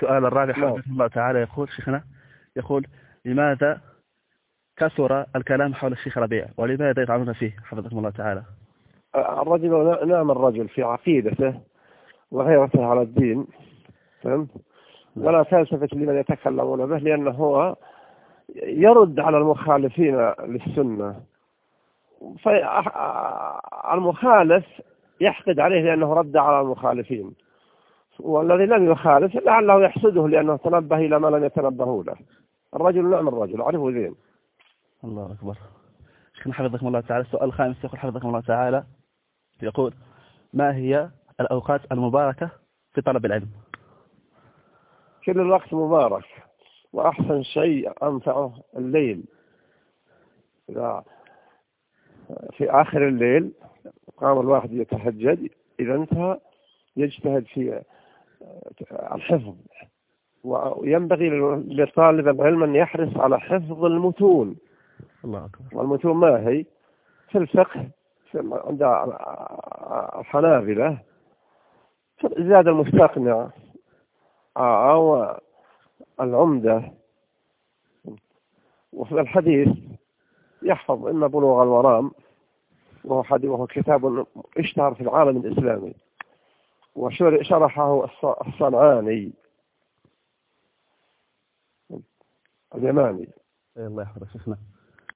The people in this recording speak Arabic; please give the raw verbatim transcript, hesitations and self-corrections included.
السؤال الرابع نعم. حفظه الله تعالى يقول شيخنا، يقول لماذا كثر الكلام حول الشيخ ربيع ولماذا يطعنون فيه حفظكم الله تعالى؟ الرجل نعم الرجل في عقيدته وغيرته على الدين، فهمت؟ ولا تلتفت لمن يتكلمون به، لأنه هو يرد على المخالفين للسنة، فالمخالف يحقد عليه لأنه رد على المخالفين، والذي لم يخالف لعله يحسده لأنه تنبه إلى ما لم يتنبهوا له. الرجل نعم الرجل أعرفه ذين. الله أكبر. شيخنا حفظكم الله تعالى السؤال الخامس يقول حفظكم الله تعالى، يقول ما هي الأوقات المباركة في طلب العلم؟ كل الوقت مبارك، وأحسن شيء أنفعه الليل. إذا في آخر الليل قام الواحد يتهجد، إذا انتهى يجتهد في الحفظ، وينبغي لطالب العلم أن يحرص على حفظ المتون. الله أكبر. والمتون ما هي؟ في الفقه عند الحنابلة زاد المستقنع أو العمدة، وفي الحديث يحفظ إما بلوغ المرام، وهو حديث وهو كتاب اشتهر في العالم الإسلامي، وشرحه الصنعاني اليماني. الله يحفظك شيخنا.